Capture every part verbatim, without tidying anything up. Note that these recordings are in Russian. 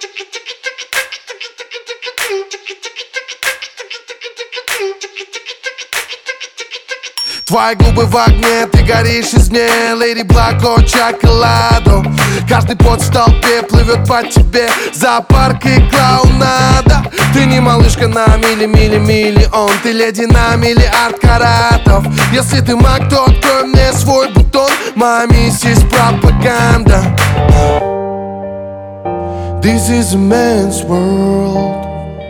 Твои губы в огне, ты горишь из мне, Леди Блако, чоколадо. Каждый пот в толпе плывет по тебе, зоопарк и клоунада. Ты не малышка на мили-мили-миллион, ты леди на миллиард каратов. Если ты маг, то открой мне свой бутон, моя миссис пропаганда. This is a man's world.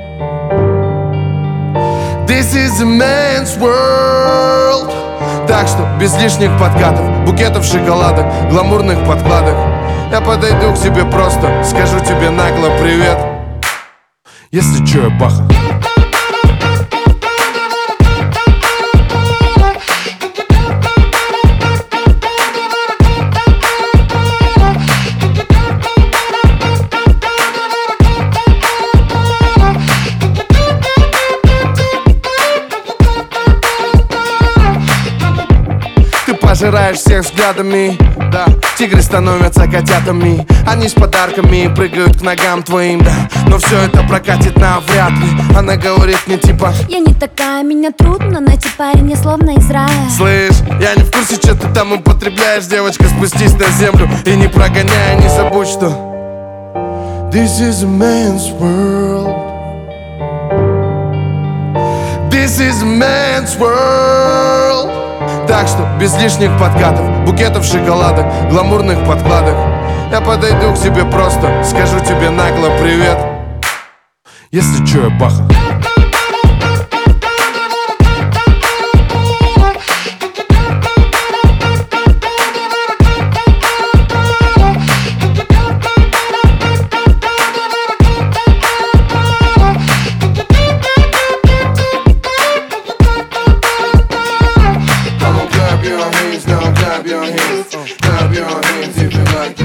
This is a man's world. Так что без лишних подкатов, букетов шоколадок, гламурных подкладок. Я подойду к тебе просто, скажу тебе нагло привет. Если чё, я Баха. Пожираешь всех взглядами, да. Тигры становятся котятами, они с подарками прыгают к ногам твоим, да. Но все это прокатит навряд ли. Она говорит мне типа: я не такая, меня трудно найти, парень, я словно из рая. Слышь, я не в курсе, что ты там употребляешь. Девочка, спустись на землю и не прогоняй, не забудь, что This is a man's world. This is a man's world. Так что без лишних подкатов, букетов шоколадок, гламурных подкладок. Я подойду к тебе просто, скажу тебе нагло привет. Если чё, я Баха. Clap your hands if you like